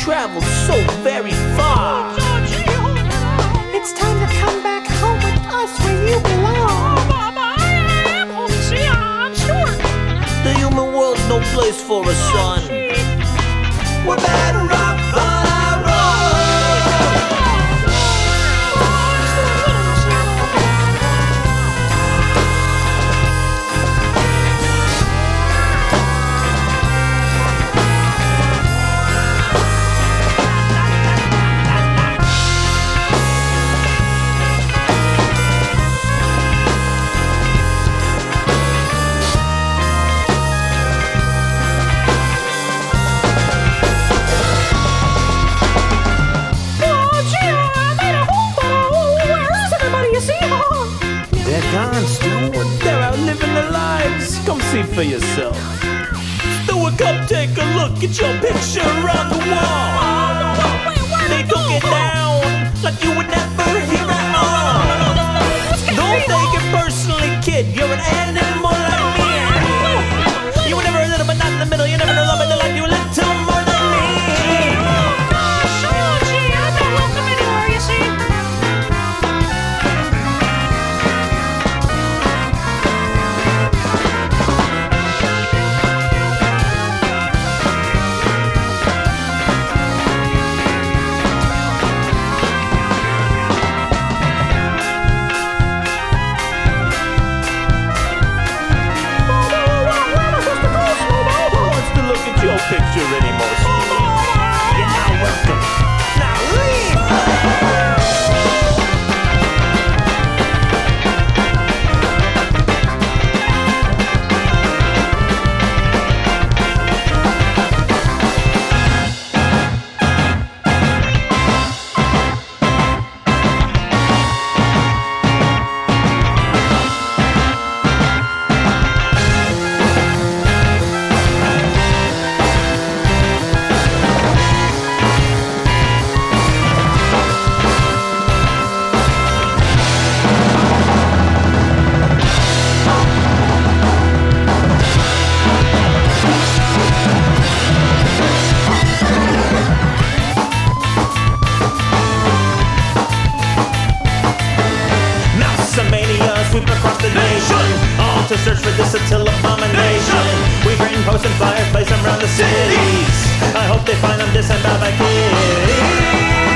traveled so very far. It's time to come back home with us where you belong. The human world's no place for a son. We're better off on our own. They're gone, Stu. They're out living their lives. Come see for yourself. Stuart, come take a look at your picture on the wall. They took it down like you would never hear at all. Don't take it personally, kid. You're an animal like me. You were never a little but not in the middle. You never know love in the life. You were a little more than me. Your picture anymore, sweetie. You're not welcome. Now leave! Sweep across the nation, all to search for this subtle abomination. We bring posts and flyers, place them around the cities. I hope they find them disemboweled by kitties.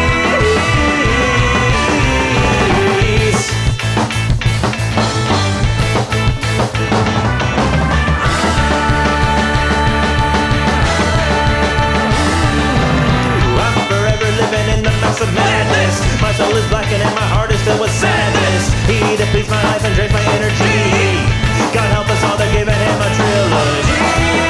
I'm forever living in the mess of madness. My soul is blackened and my heart is filled with sadness. He depletes my life and drains my energy. God help us all, they're giving him a trilogy.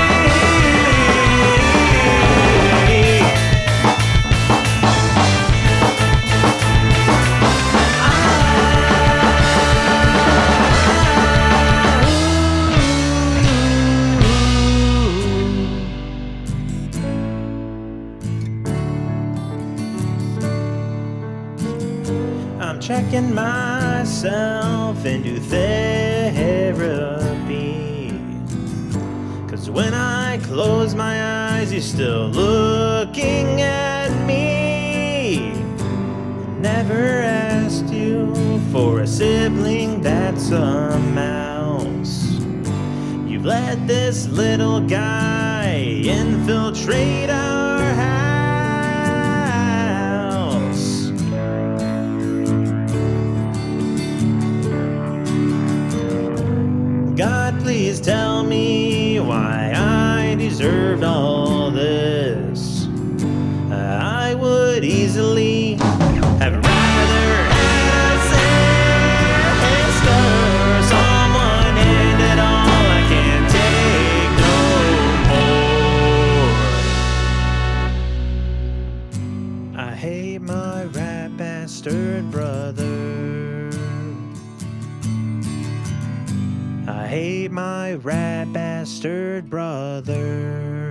I'm checking myself into therapy, 'cause when I close my eyes, you're still looking at me. Never asked you for a sibling that's a mouse. You've let this little guy infiltrate our house. God, please tell me why I deserved all this. I would easily have rather had a sister, someone ended all. I can't take no more. I hate my rat bastard brother. I hate my rat bastard brother.